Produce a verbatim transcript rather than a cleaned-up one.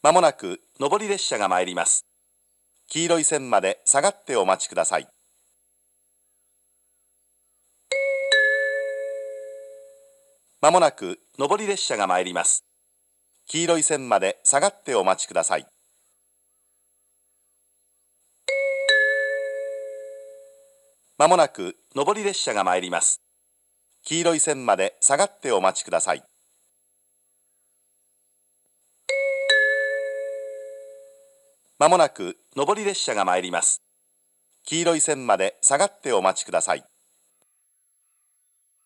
まもなく上り列車が参ります。黄色い線まで下がってお待ちください。まもなく上り列車が参ります。黄色い線まで下がってお待ちください。まもなく上り列車が参ります。黄色い線まで下がってお待ちください。まもなく上り列車が参ります。黄色い線まで下がってお待ちください。